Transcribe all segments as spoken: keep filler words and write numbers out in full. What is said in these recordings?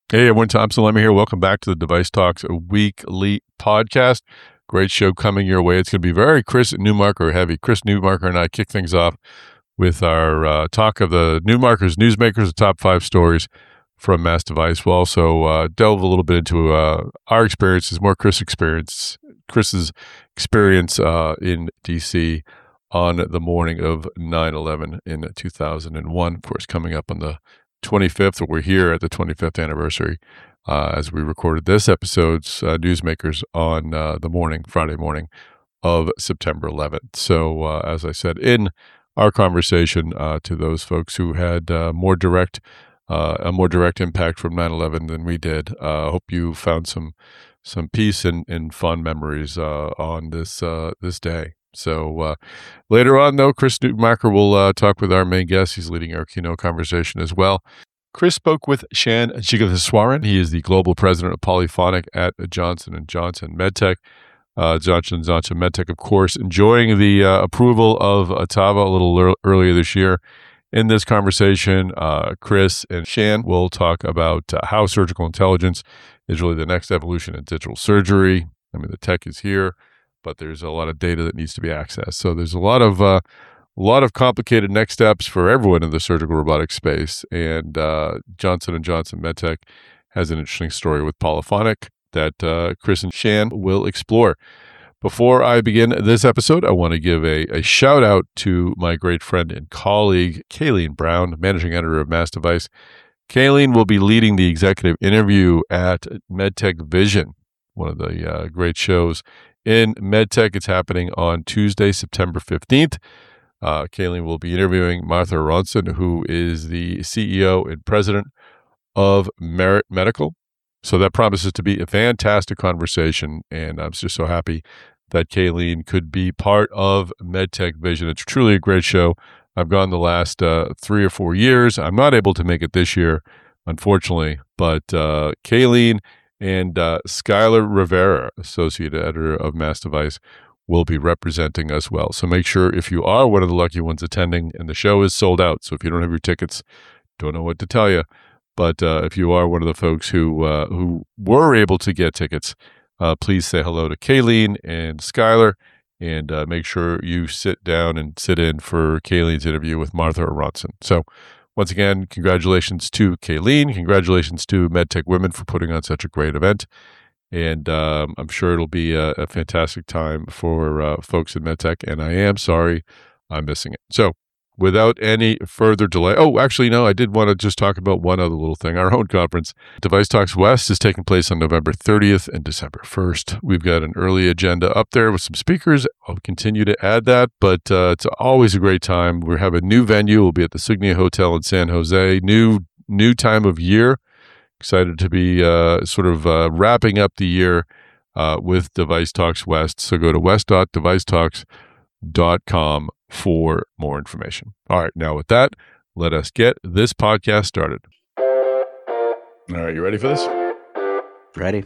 Hey, everyone, Thompson Lemmy here. Welcome back to the Device Talks weekly podcast. Great show coming your way. It's going to be very Chris Newmarker heavy. Chris Newmarker and I kick things off with our uh, talk of the Newmarkers, Newsmakers, the top five stories from Mass Device. We'll also uh, delve a little bit into uh, our experiences, more Chris experience, Chris's experience uh, in D C on the morning of nine eleven in two thousand one. Of course, coming up on the twenty-fifth, we're here at the twenty-fifth anniversary uh, as we recorded this episode's uh, Newsmakers on uh, the morning, Friday morning of September eleventh. So, uh, as I said in our conversation uh, to those folks who had uh, more direct, uh, a more direct impact from nine eleven than we did, I uh, hope you found some some peace and, and fond memories uh, on this uh, this day. So uh, later on, though, Chris Newmarker will uh, talk with our main guest. He's leading our keynote conversation as well. Chris spoke with Shan Jeevaswaran. He is the global president of Polyphonic at Johnson and Johnson MedTech. Uh, Johnson and Johnson MedTech, of course, enjoying the uh, approval of Ottava a little ear- earlier this year. In this conversation, uh, Chris and Shan will talk about uh, how surgical intelligence is really the next evolution in digital surgery. I mean, the tech is here, but there's a lot of data that needs to be accessed. So there's a lot of uh, a lot of complicated next steps for everyone in the surgical robotics space. And uh, Johnson and Johnson MedTech has an interesting story with Polyphonic that uh, Chris and Shan will explore. Before I begin this episode, I want to give a, a shout out to my great friend and colleague, Kayleen Brown, managing editor of Mass Device. Kayleen will be leading the executive interview at MedTech Vision, one of the uh, great shows in MedTech. It's happening on Tuesday, September fifteenth. Uh, Kayleen will be interviewing Martha Ronson, who is the C E O and president of Merit Medical. So that promises to be a fantastic conversation, and I'm just so happy that Kayleen could be part of MedTech Vision. It's truly a great show. I've gone the last uh, three or four years. I'm not able to make it this year, unfortunately, but uh, Kayleen and uh, Skylar Rivera, associate editor of Mass Device, will be representing us well. So make sure if you are one of the lucky ones attending, and the show is sold out, so if you don't have your tickets, don't know what to tell you. But uh, if you are one of the folks who uh, who were able to get tickets, uh, please say hello to Kayleen and Skylar, and uh, make sure you sit down and sit in for Kayleen's interview with Martha Ronson. So once again, congratulations to Kayleen. Congratulations to MedTech Women for putting on such a great event. And um, I'm sure it'll be a, a fantastic time for uh, folks in MedTech. And I am sorry I'm missing it. So without any further delay, oh, actually, no, I did want to just talk about one other little thing. Our own conference, Device Talks West, is taking place on November thirtieth and December first. We've got an early agenda up there with some speakers. I'll continue to add that, but uh, it's always a great time. We have a new venue. We'll be at the Signia Hotel in San Jose. New new time of year. Excited to be uh, sort of uh, wrapping up the year uh, with Device Talks West. So go to west dot device talks dot com for more information. All right, now with that, let us get this podcast started. All right, you ready for this? Ready.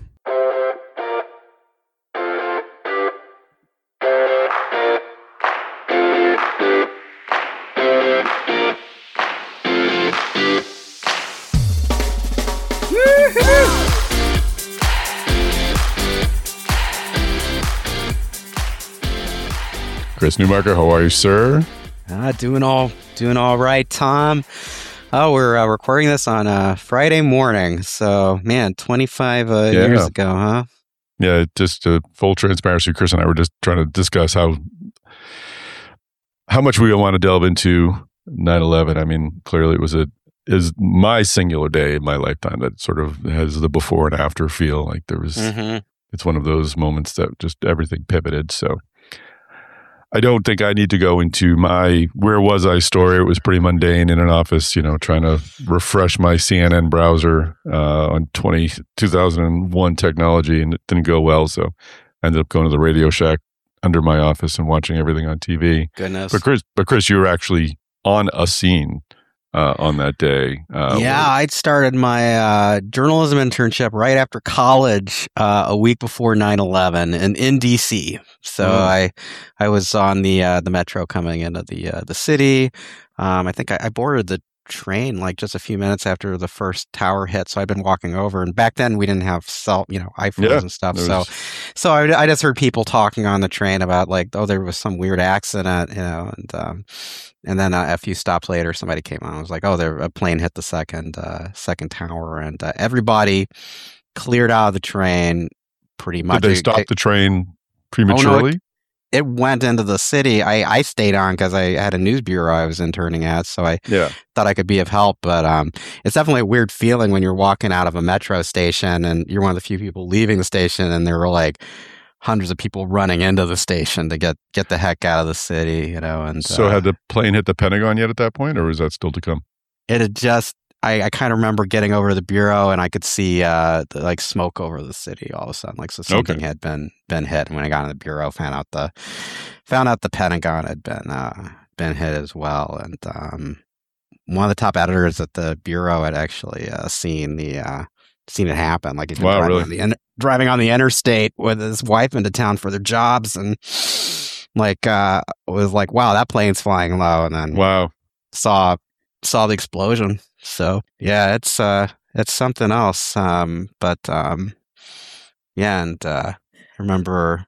Chris Newmarker, how are you, sir? Uh, doing all doing all right, Tom. Oh, we're uh, recording this on a Friday morning. So, man, twenty-five uh, yeah. years ago, huh? Yeah, just uh, full transparency, Chris and I were just trying to discuss how how much we want to delve into nine eleven. I mean, clearly it was a is my singular day in my lifetime that sort of has the before and after feel. Like there was, mm-hmm. It's one of those moments that just everything pivoted. So I don't think I need to go into my where was I story. It was pretty mundane in an office, you know, trying to refresh my C N N browser uh, on twenty, two thousand one technology, and it didn't go well. So I ended up going to the Radio Shack under my office and watching everything on T V. Goodness. But Chris, but Chris, you were actually on a scene uh, on that day. Uh, yeah, where, I'd started my uh, journalism internship right after college, uh, a week before nine eleven, in, in D C. So mm. I I was on the uh, the metro coming into the uh, the city. Um, I think I, I boarded the train like just a few minutes after the first tower hit. So I'd been walking over, and back then we didn't have cell, you know, iPhones Yeah, and stuff. there So, was- so I, I just heard people talking on the train about like, oh, there was some weird accident, you know, and um, and then uh, a few stops later, somebody came on. and was like, oh, there a plane hit the second uh, second tower, and uh, everybody cleared out of the train pretty much. Did they It- stop it- the train prematurely? it went into the city. I, I stayed on because I had a news bureau I was interning at, so I yeah. thought I could be of help. But um, it's definitely a weird feeling when you're walking out of a metro station and you're one of the few people leaving the station, and there were like hundreds of people running into the station to get get the heck out of the city, you know. And So uh, had the plane hit the Pentagon yet at that point, or was that still to come? it had just. I, I kind of remember getting over to the bureau, and I could see uh, the, like smoke over the city all of a sudden. Like so, something Okay. had been been hit. And when I got in the bureau, found out the found out the Pentagon had been uh, been hit as well. And um, one of the top editors at the bureau had actually uh, seen the uh, seen it happen. Like he'd been Wow, driving, really? on the in- driving on the interstate with his wife into town for their jobs, and like uh, was like, wow, that plane's flying low, and then Wow. saw saw the explosion. So yeah, it's uh it's something else. Um but um yeah, and uh I remember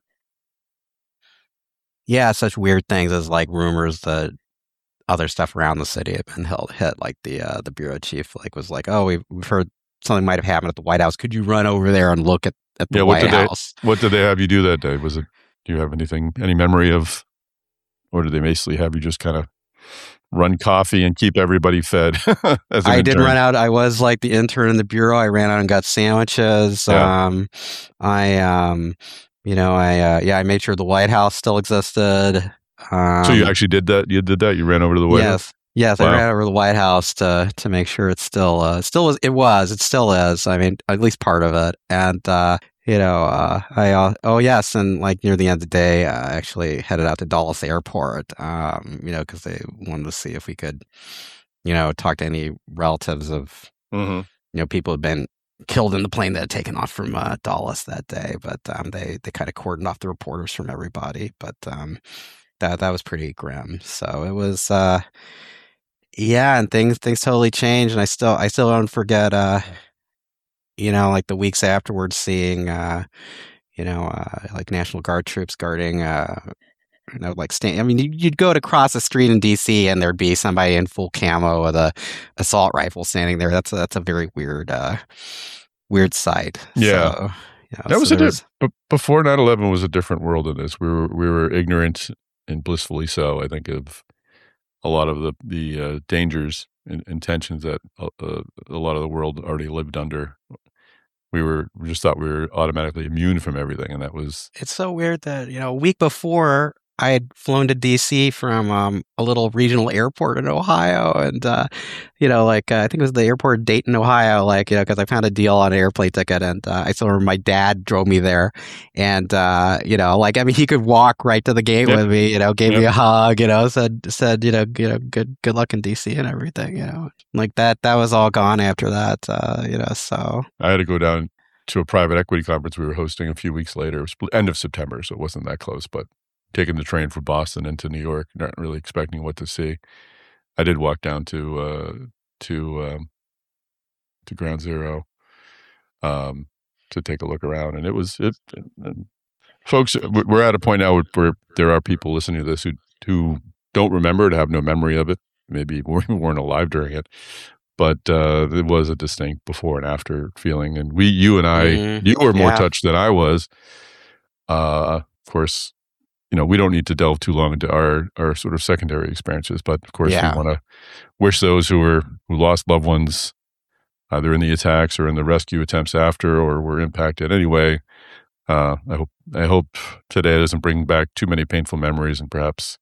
yeah, such weird things as like rumors that other stuff around the city had been held hit, like the uh the bureau chief like was like, oh, we've, we've heard something might have happened at the White House. Could you run over there and look at, at the Yeah, what White did they- House? What did they have you do that day? Was it? Do you have anything? Any memory of? Or did they basically have you just kind of run coffee and keep everybody fed? as an I did intern? run out. I was like the intern in the bureau. I ran out and got sandwiches. Yeah. Um, I, um, you know, I, uh, yeah, I made sure the White House still existed. Um, So you actually did that? You did that? You ran over to the White House? yes, yes, Wow. I ran over to the White House to to make sure it's still, uh, still was, it was, it still is. I mean, at least part of it. And, uh, you know, uh, I, uh, oh yes. And like near the end of the day, uh, I actually headed out to Dulles Airport, um, you know, because they wanted to see if we could, you know, talk to any relatives of, Mm-hmm. you know, people had been killed in the plane that had taken off from uh, Dulles that day. But um, they, they kind of cordoned off the reporters from everybody. But um, that, that was pretty grim. So it was, uh, yeah, and things, things totally changed. And I still, I still don't forget, uh, you know, like the weeks afterwards, seeing, uh, you know, uh, like National Guard troops guarding, uh, you know, like stand. I mean, you- you'd go to cross the street in D C and there'd be somebody in full camo with a assault rifle standing there. That's a, that's a very weird, uh, weird sight. Yeah. So, you know, That was so a there diff- but before nine eleven was a different world in this. We were we were ignorant and blissfully so. I think of a lot of the the uh, dangers and, and tensions that uh, uh, a lot of the world already lived under. We were we just thought we were automatically immune from everything, and that was it's so weird that, you know, a week before I had flown to D C from um, a little regional airport in Ohio. And, uh, you know, like, uh, I think it was the airport in Dayton, Ohio, like, you know, because I found a deal on an airplane ticket. And uh, I still remember my dad drove me there. And, uh, you know, like, I mean, he could walk right to the gate Yep. with me, you know, gave me Yep. a hug, you know, said, said, you know, you know, good, good luck in D C and everything, you know, like that, that was all gone after that, uh, you know, so. I had to go down to a private equity conference we were hosting a few weeks later. It was end of September, so it wasn't that close, but taking the train from Boston into New York, not really expecting what to see. I did walk down to uh, to um, to Ground Zero um, to take a look around, and it was it. And folks, we're at a point now where there are people listening to this who who don't remember it, have no memory of it, maybe weren't alive during it. But uh, it was a distinct before and after feeling, and we, you and I, Mhm. you were more Yeah. touched than I was. Uh, of course, you know we don't need to delve too long into our our sort of secondary experiences, but of course Yeah. we want to wish those who were who lost loved ones either in the attacks or in the rescue attempts after, or were impacted anyway. Uh, I hope I hope today doesn't bring back too many painful memories, and perhaps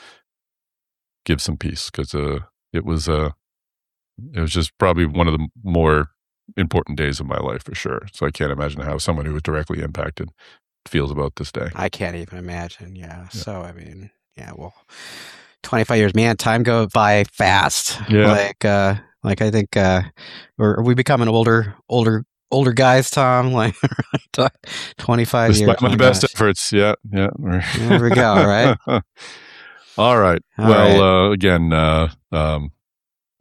give some peace, because uh, it was uh, it was just probably one of the more important days of my life for sure. So I can't imagine how someone who was directly impacted feels about this day. I can't even imagine. Yeah. So, I mean, yeah, well, twenty-five years, man, time goes by fast. Yeah. Like, uh, like I think, uh, are we becoming older, older, older guys, Tom? Like, twenty-five years. Despite my my best gosh. efforts, yeah, yeah. There we go, right? All right. All well, Uh, again, uh, um,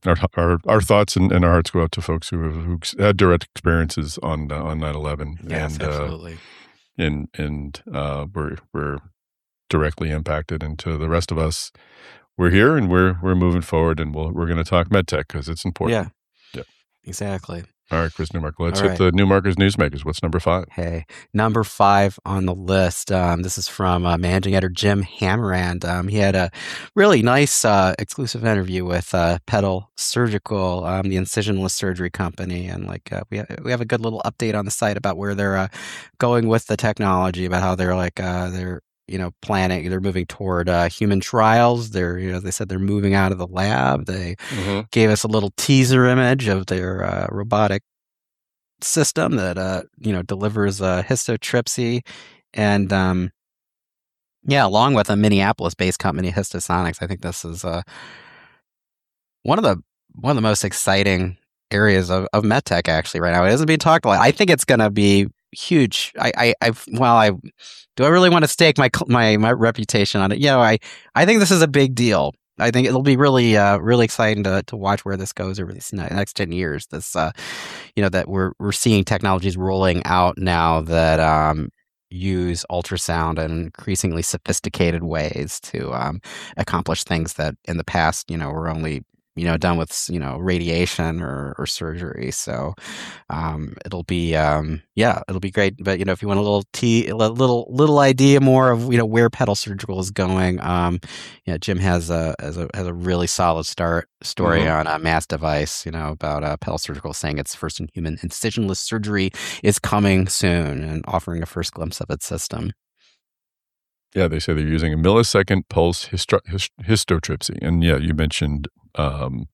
our our, our thoughts and, and our hearts go out to folks who have who had direct experiences on uh, on nine eleven. Yes, and, absolutely. Uh, and and uh, we're we're directly impacted. And to the rest of us, we're here and we're we're moving forward, and we'll, we're going to talk medtech because it's important. Yeah, yeah, exactly. All right, Chris Newmark, let's All hit right. the Newmarkers Newsmakers. What's number five? Hey, number five on the list. Um, this is from uh, managing editor Jim Hammerand. Um, he had a really nice uh, exclusive interview with uh, Pedal Surgical, um, the incisionless surgery company, and like uh, we have, we have a good little update on the site about where they're uh, going with the technology, about how they're like uh, they're you know planning, they're moving toward uh, human trials. They're you know they said they're moving out of the lab. They mm-hmm. gave us a little teaser image of their uh, robotic system that uh you know delivers uh histotripsy, and um yeah along with a Minneapolis based company, Histosonics. I think this is uh one of the one of the most exciting areas of, of medtech actually right now. It isn't being talked a lot. I think it's gonna be huge. I I I've, well I do I really want to stake my my my reputation on it? Yeah, I I think this is a big deal. I think it'll be really, uh, really exciting to to watch where this goes over the next ten years. This, uh, you know, that we're we're seeing technologies rolling out now that um, use ultrasound in increasingly sophisticated ways to um, accomplish things that in the past, you know, were only you know done with you know radiation or, or surgery. So um, it'll be um, yeah, it'll be great. But you know, if you want a little t a little little idea more of you know where Pedal Surgical is going, um, yeah, Jim has a has a has a really solid start story mm-hmm. on a Mass Device, you know, about uh, Pedal Surgical saying its first in human incisionless surgery is coming soon and offering a first glimpse of its system. Yeah, they say they're using a millisecond pulse histo- hist- histotripsy. And yeah, you mentioned um,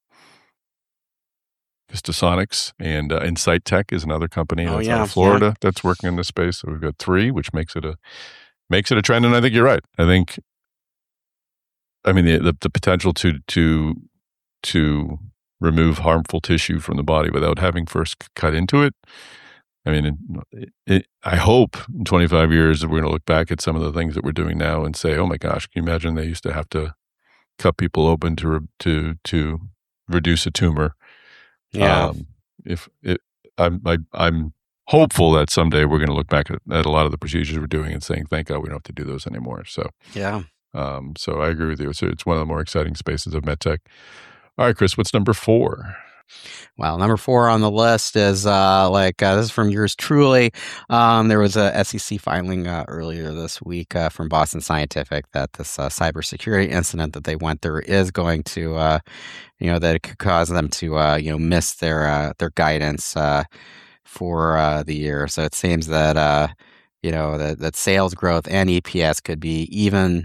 Histosonics, and uh, Insight Tech is another company that's oh, yeah, out of Florida yeah. that's working in this space. So we've got three, which makes it a makes it a trend. And I think you're right. I think, I mean, the the, the potential to to to remove harmful tissue from the body without having first cut into it. I mean, it, it, I hope in twenty-five years that we're going to look back at some of the things that we're doing now and say, "Oh my gosh, can you imagine they used to have to cut people open to re- to to reduce a tumor?" Yeah. Um, if it, I'm I, I'm hopeful that someday we're going to look back at, at a lot of the procedures we're doing and saying, "Thank God we don't have to do those anymore." So yeah. Um, so I agree with you. It's, it's one of the more exciting spaces of medtech. All right, Chris, what's number four? Well, number four on the list is uh, like uh, this is from yours truly. Um, there was a S E C filing uh, earlier this week uh, from Boston Scientific that this uh, cybersecurity incident that they went through is going to, uh, you know, that it could cause them to, uh, you know, miss their uh, their guidance uh, for uh, the year. So it seems that, uh, you know, that, that sales growth and E P S could be even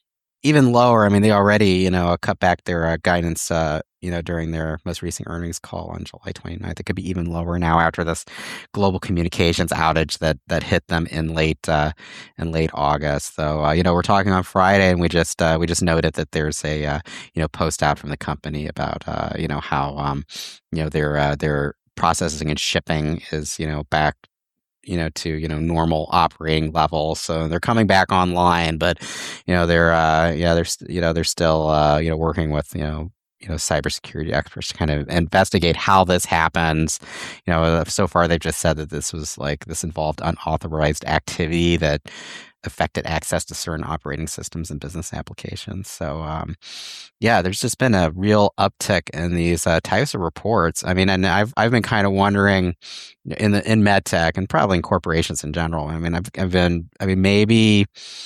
even lower. I mean, they already, you know, cut back their uh, guidance, uh, you know, during their most recent earnings call on July twenty-ninth. It could be even lower now after this global communications outage that that hit them in late uh, in late August. So, uh, you know, we're talking on Friday, and we just uh, we just noted that there's a uh, you know post out from the company about uh, you know how um, you know their uh, their processing and shipping is you know back. you know, to, you know, normal operating levels. So they're coming back online, but, you know, they're, uh, yeah, they're, you know, they're still, uh, you know, working with, you know, you know, cybersecurity experts to kind of investigate how this happens. You know, so far they've just said that this was like, this involved unauthorized activity that affected access to certain operating systems and business applications. So, um, yeah, there's just been a real uptick in these uh, types of reports. I mean, and I've I've been kind of wondering in the in medtech and probably in corporations in general. I mean, I've, I've been, I mean, maybe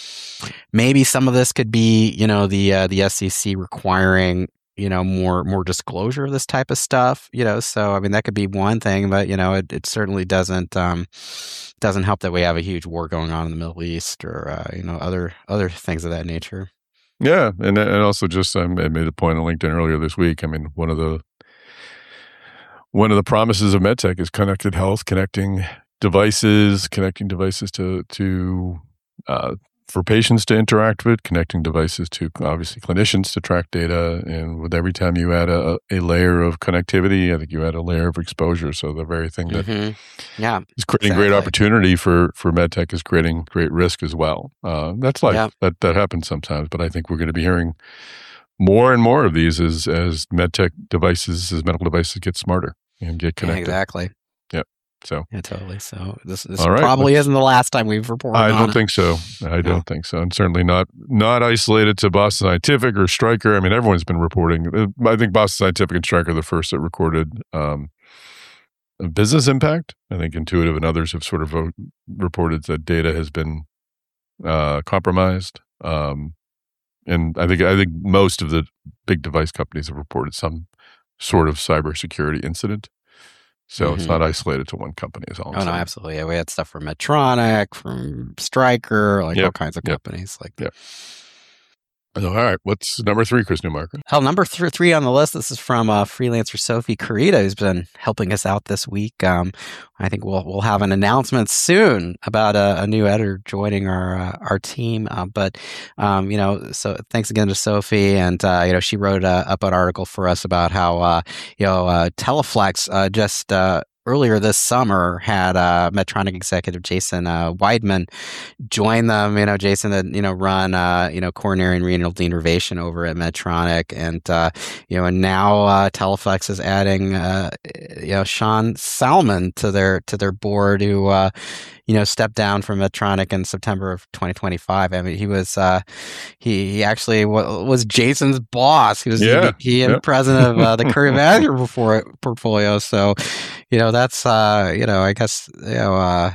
maybe some of this could be, you know, the uh, the S E C requiring, you know, more more disclosure of this type of stuff, you know. So, I mean, that could be one thing, but, you know, it, it certainly doesn't um, doesn't help that we have a huge war going on in the Middle East or, uh, you know, other other things of that nature. Yeah. And and also just um, I made a point on LinkedIn earlier this week. I mean, one of the one of the promises of medtech is connected health, connecting devices, connecting devices to, to uh, for patients to interact with, connecting devices to obviously clinicians to track data. And with every time you add a, a layer of connectivity, I think you add a layer of exposure. So the very thing that mm-hmm. yeah, is creating exactly. great opportunity for, for medtech is creating great risk as well. Uh, that's life. Yeah. That, that happens sometimes, but I think we're going to be hearing more and more of these as as medtech devices, as medical devices get smarter and get connected. Yeah, exactly. Yep. So yeah, totally. So this this All right, probably let's- isn't the last time we've reported. I on don't it. think so. I don't think so. And certainly not not isolated to Boston Scientific or Stryker. I mean, everyone's been reporting. Uh, I think Boston Scientific and Stryker are the first that recorded um, a business impact. I think Intuitive and others have sort of uh, reported that data has been uh, compromised. Um, and I think I think most of the big device companies have reported some sort of cybersecurity incident. So it's Mhm. not isolated to one company. Is all I'm Oh no, saying. absolutely. Yeah, we had stuff from Medtronic, from Stryker, like Yep, all kinds of yep, companies. Like yep. So, all right, what's number three, Chris Newmarker? hell, number th- three on the list. This is from uh, freelancer Sophie Carita, who's been helping us out this week. Um, I think we'll we'll have an announcement soon about a, a new editor joining our uh, our team. Uh, but um, you know, so thanks again to Sophie, and uh, you know, she wrote uh, up an article for us about how uh, you know uh, Teleflex uh, just. Uh, Earlier this summer, had uh, Medtronic executive Jason uh, Weidman join them. You know, Jason had you know run uh, you know coronary and renal denervation over at Medtronic, and uh, you know, and now uh, Teleflex is adding uh, you know Sean Salmon to their to their board, who uh, you know stepped down from Medtronic in September of twenty twenty-five. I mean, he was uh, he he actually w- was Jason's boss. He was Yeah, the V P and yeah. president of uh, the cardiovascular before, portfolio. So, you know, that's uh, you know, I guess you know. Uh,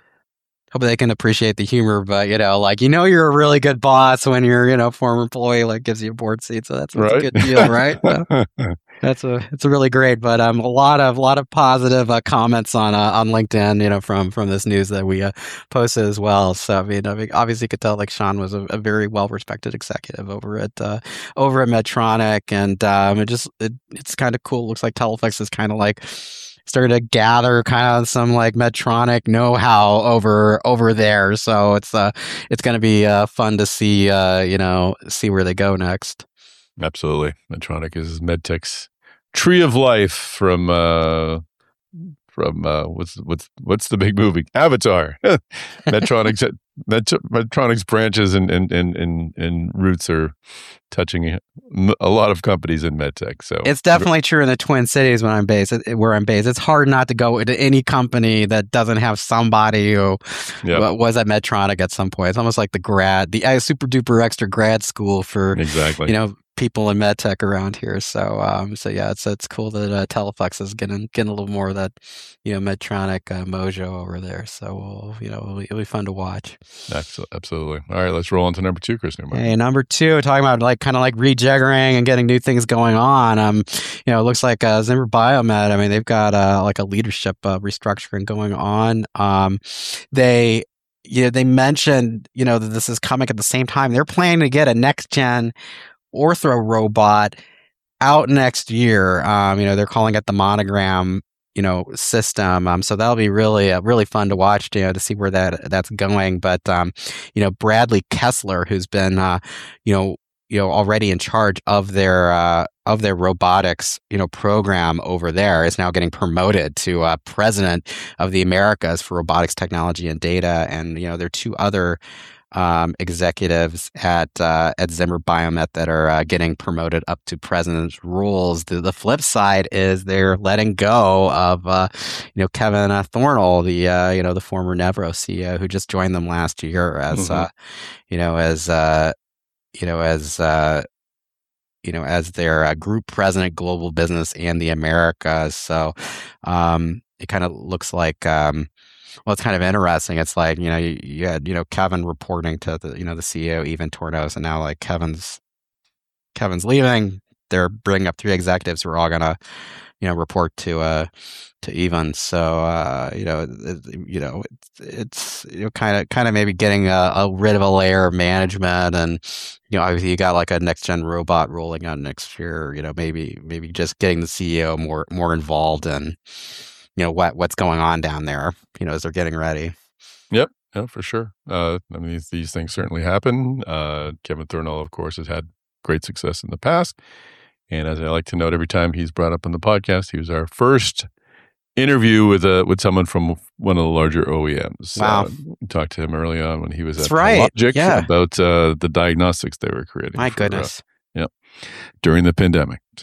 Hope they can appreciate the humor, but you know, like you know, you're a really good boss when your you know former employee like gives you a board seat, so that's, that's Right. a good deal, right? So that's a it's a really great, but um, a lot of lot of positive uh, comments on uh, on LinkedIn, you know, from from this news that we uh, posted as well. So I mean, I mean, obviously, you could tell like Sean was a, a very well respected executive over at uh, over at Medtronic, and um, it just it, it's kind of cool. It looks like Teleflex is kind of like started to gather kind of some like Medtronic know-how over over there. So it's uh it's going to be uh, fun to see uh you know see where they go next. Absolutely. Medtronic is MedTech's tree of life from uh from uh what's what's what's the big movie? Avatar. Medtronic's Med- Medtronic's branches and and, and and and roots are touching a lot of companies in medtech. So It's definitely true in the Twin Cities when I'm based where I'm based. It's hard not to go into any company that doesn't have somebody who Yep. wa- was at Medtronic at some point. It's almost like the grad, the uh, super duper extra grad school for exactly. you know people in medtech around here. So um so yeah, it's it's cool that uh, Teleflex is getting getting a little more of that you know Medtronic uh, mojo over there. So we'll, you know it'll be, it'll be fun to watch. Absolutely. Absolutely. All right, let's roll on to number two, Chris Newmark. Hey, number two, talking about like kind of like rejiggering and getting new things going on. Um, you know, it looks like uh, Zimmer Biomet. I mean, they've got uh, like a leadership uh, restructuring going on. Um, they, you know, they mentioned you know that this is coming at the same time. They're planning to get a next gen ortho robot out next year. Um, you know, they're calling it the Monogram you know system. Um, so that'll be really uh, really fun to watch, you know, to see where that that's going. But um, you know, Bradley Kessler, who's been uh, you know you know already in charge of their uh, of their robotics you know program over there, is now getting promoted to uh, president of the Americas for robotics technology and data. And you know, there are two other um, executives at uh, at Zimmer Biomet that are uh, getting promoted up to president's roles. The, the flip side is they're letting go of uh, you know Kevin uh, Thornall, the uh, you know the former Nevro C E O who just joined them last year as Mm-hmm. uh, you know as uh, you know as uh, you know as their uh, group president, global business and the Americas. So um, it kind of looks like. Um, Well, it's kind of interesting. It's like, you know, you, you had, you know, Kevin reporting to the, you know, the C E O, Evan Tornos, and now like Kevin's, Kevin's leaving. They're bringing up three executives who are all going to, you know, report to, uh, to Evan. So, uh, you know, it, you know, it's, it's, you know, kind of, kind of maybe getting a, a rid of a layer of management. And, you know, obviously you got like a next gen robot rolling out next year, you know, maybe, maybe just getting the C E O more, more involved in, you know, what what's going on down there, you know, as they're getting ready. Yep. Yeah, for sure. Uh, I mean, these, these things certainly happen. Uh, Kevin Thornall, of course, has had great success in the past. And as I like to note every time he's brought up on the podcast, he was our first interview with a with someone from one of the larger O E Ms. Wow. Uh, we talked to him early on when he was That's at right. Hologic Yeah. about uh, the diagnostics they were creating. My for, uh, goodness. Yep. During the pandemic. So.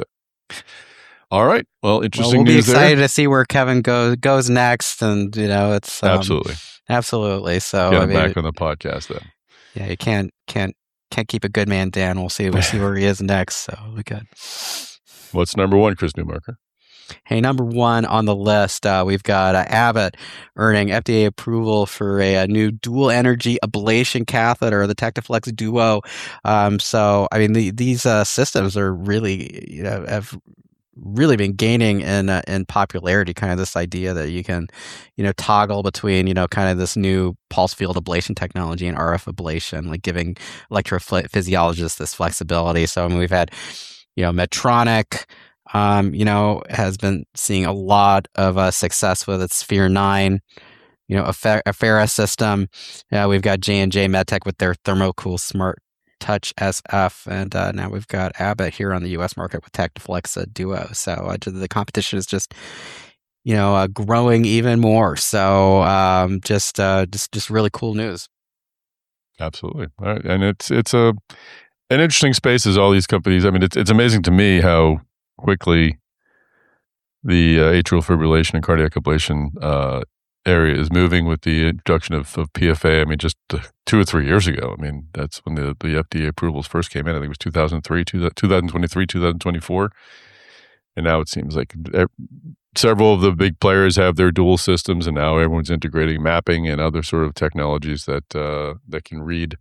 All right. Well, interesting well, we'll news there. We'll be excited to see where Kevin goes goes next, and you know, it's um, absolutely, absolutely. So get I him mean, back on the podcast then. Yeah, you can't can't can't keep a good man down. We'll see. We'll see where he is next. So we good. What's number one, Chris Newmarker? Hey, number one on the list, uh, we've got uh, Abbott earning F D A approval for a, a new dual energy ablation catheter, the TectaFlex Duo. Um, so, I mean, the, these uh, systems are really, you know, have really been gaining in uh, in popularity. Kind of this idea that you can, you know, toggle between, you know, kind of this new pulse field ablation technology and R F ablation, like giving electrophysiologists this flexibility. So, I mean, we've had, you know, Medtronic. Um, you know, has been seeing a lot of uh, success with its Sphere nine, you know, Affera system. Uh, we've got J and J MedTech with their ThermoCool Smart Touch S F, and uh, now we've got Abbott here on the U S market with TectaFlex uh, Duo. So uh, the competition is just, you know, uh, growing even more. So um, just, uh, just, just really cool news. Absolutely, all right. And it's it's a an interesting space as all these companies. I mean, it's it's amazing to me how quickly the uh, atrial fibrillation and cardiac ablation uh, area is moving with the introduction of, of P F A. I mean, just uh, two or three years ago. I mean, that's when the, the F D A approvals first came in. I think it was two thousand three, two thousand twenty-three, two thousand twenty-four. And now it seems like several of the big players have their dual systems, and now everyone's integrating mapping and other sort of technologies that uh, that can read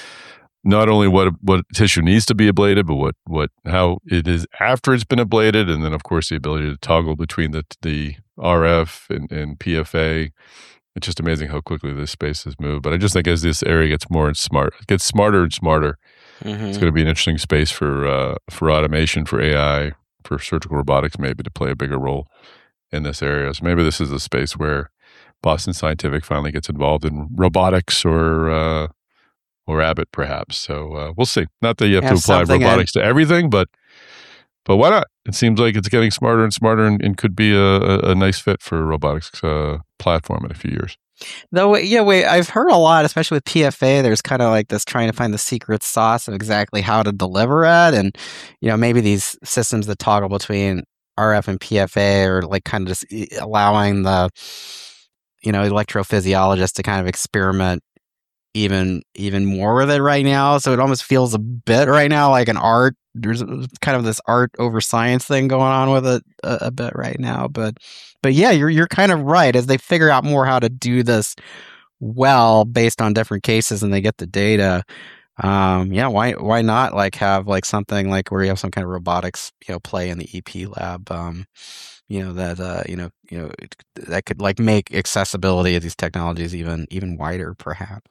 not only what what tissue needs to be ablated, but what what how it is after it's been ablated, and then of course the ability to toggle between the the R F and, and P F A. It's just amazing how quickly this space has moved. But I just think as this area gets more and smart, gets smarter and smarter, mm-hmm. it's going to be an interesting space for uh, for automation, for A I, for surgical robotics, maybe to play a bigger role in this area. So maybe this is a space where Boston Scientific finally gets involved in robotics, or uh, or Abbott, perhaps. So uh, we'll see. Not that you have, have to apply robotics in. to everything, but but why not? It seems like it's getting smarter and smarter, and, and could be a, a, a nice fit for a robotics uh, platform in a few years. Though, yeah, wait, I've heard a lot, especially with P F A, there's kind of like this trying to find the secret sauce of exactly how to deliver it. And, you know, maybe these systems that toggle between R F and P F A are like kind of just allowing the, you know, electrophysiologist to kind of experiment even even more with it right now. So it almost feels a bit right now like an art. There's kind of this art over science thing going on with it a, a bit right now. But but yeah, you're you're kind of right. As they figure out more how to do this well based on different cases and they get the data, um, yeah, why why not like have like something like where you have some kind of robotics, you know, play in the E P lab, um, you know, that uh, you know, you know, that could like make accessibility of these technologies even even wider, perhaps.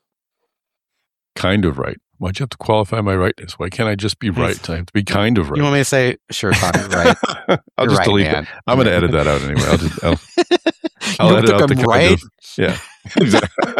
Kind of right. Why'd you have to qualify my rightness? Why can't I just be right? I have to be kind of right. You want me to say, sure, Tom, you're right. I'll you're just right, delete man. that. I'm going to edit that out anyway. I'll just, I'll, I'll you edit out the kind right? of, yeah. Exactly.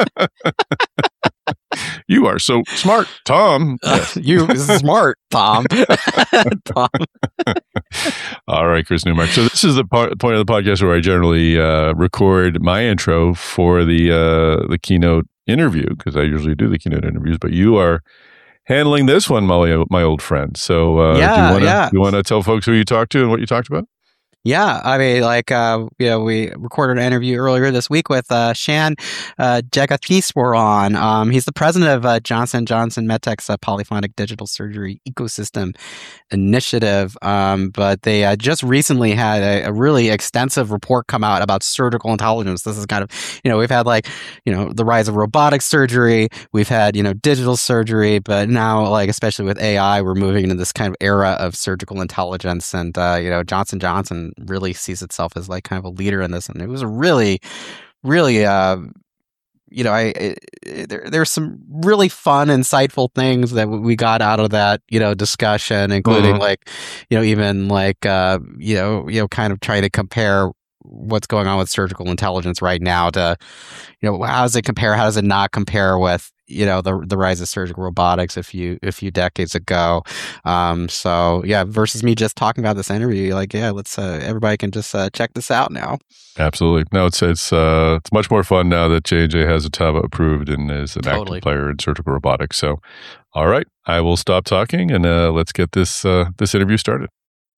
You are so smart, Tom. Yes. Uh, you smart, Tom. Tom. All right, Chris Newmark. So this is the part, point of the podcast where I generally uh, record my intro for the uh, the keynote interview, because I usually do the keynote interviews, but you are handling this one, my, my old friend. So uh, yeah, do you want to yeah. you want to tell folks who you talked to and what you talked about? Yeah, I mean, like, uh, you know, we recorded an interview earlier this week with uh, Shan uh, Jagatheswaran. Um, he's the president of uh, Johnson and Johnson MedTech's uh, Polyphonic Digital Surgery Ecosystem Initiative. Um, but they uh, just recently had a, a really extensive report come out about surgical intelligence. This is kind of, you know, we've had like, you know, the rise of robotic surgery. We've had, you know, digital surgery. But now, like, especially with A I, we're moving into this kind of era of surgical intelligence. And, uh, you know, Johnson and Johnson really sees itself as like kind of a leader in this, and it was a really, really, uh, you know, I it, there there's some really fun, insightful things that we got out of that, you know, discussion, including mm-hmm. like, you know, even like, uh, you know, you know, kind of trying to compare what's going on with surgical intelligence right now to, you know, how does it compare? How does it not compare with, you know, the the rise of surgical robotics a few a few decades ago? Um, so yeah, versus me just talking about this interview, like, yeah, let's uh, everybody can just uh, check this out now. Absolutely. No, it's it's uh, it's much more fun now that J and J has Ottava approved and is an Totally. active player in surgical robotics. So, all right, I will stop talking and uh, let's get this uh, this interview started.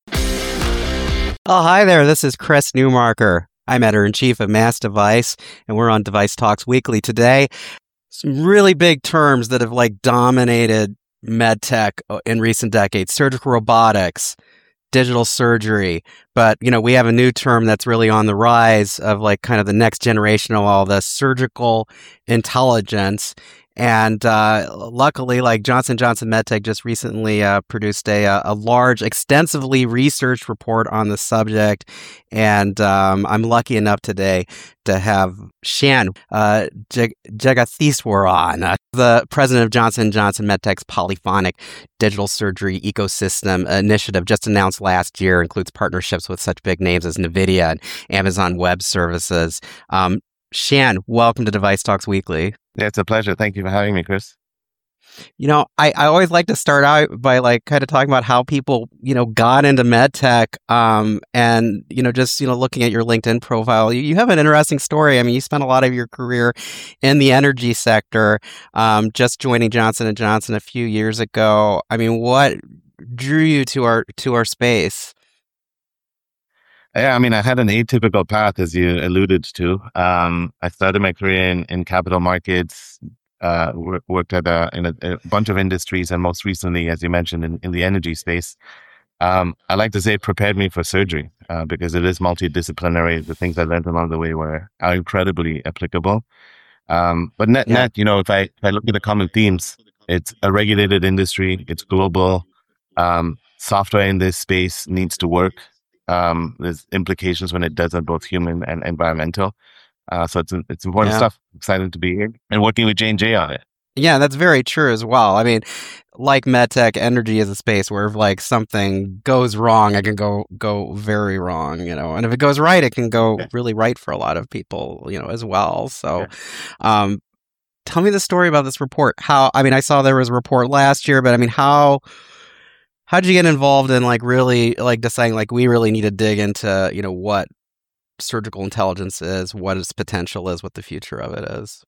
Oh, hi there. This is Chris Newmarker. I'm editor-in-chief of Mass Device, and we're on Device Talks Weekly today. Some really big terms that have like dominated medtech in recent decades: surgical robotics, digital surgery. But, you know, we have a new term that's really on the rise of like kind of the next generation of all this: surgical intelligence. And uh, luckily, like Johnson and Johnson MedTech just recently uh, produced a a large, extensively researched report on the subject. And um, I'm lucky enough today to have Shan uh, Jag- Jagatheswaran, uh, the president of Johnson and Johnson MedTech's Polyphonic Digital Surgery Ecosystem Initiative, just announced last year, includes partnerships with such big names as NVIDIA and Amazon Web Services. Um, Shan, welcome to Device Talks Weekly. Yeah, it's a pleasure. Thank you for having me, Chris. You know, I, I always like to start out by like kind of talking about how people, you know, got into medtech, um, and, you know, just, you know, looking at your LinkedIn profile, you, you have an interesting story. I mean, you spent a lot of your career in the energy sector, um, just joining Johnson and Johnson a few years ago. I mean, what drew you to our to our space? Yeah, I mean, I had an atypical path, as you alluded to. Um, I started my career in, in capital markets, uh, wor- worked at a, in a, a bunch of industries, and most recently, as you mentioned, in, in the energy space. Um, I like to say it prepared me for surgery uh, because it is multidisciplinary. The things I learned along the way were are incredibly applicable. Um, but net, Yeah. net, you know, if I, if I look at the common themes, it's a regulated industry, it's global. Um, software in this space needs to work. Um, there's implications when it does on both human and environmental. Uh, so it's it's important Yeah. stuff. Excited to be here and working with J and J on it. Yeah, that's very true as well. I mean, like medtech, energy is a space where if like something goes wrong, it can go go very wrong, you know. And if it goes right, it can go Yeah. really right for a lot of people, you know, as well. So, Yeah. um, tell me the story about this report. How, I mean, I saw there was a report last year, but I mean, how how did you get involved in like really like deciding like we really need to dig into, you know, what surgical intelligence is, what its potential is, what the future of it is?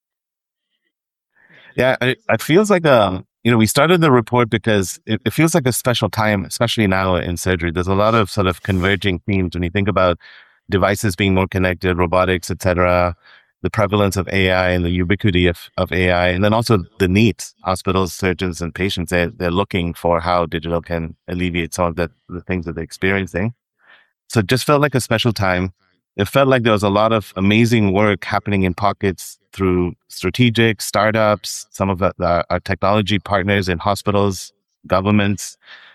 Yeah, it, it feels like a, you know, we started the report because it, it feels like a special time, especially now in surgery. There's a lot of sort of converging themes when you think about devices being more connected, robotics, et cetera, the prevalence of A I and the ubiquity of, of A I, and then also the needs. Hospitals, surgeons, and patients, they're, they're looking for how digital can alleviate some of the, the things that they're experiencing. So it just felt like a special time. It felt like there was a lot of amazing work happening in pockets through strategic startups, some of the, the, our technology partners in hospitals, governments.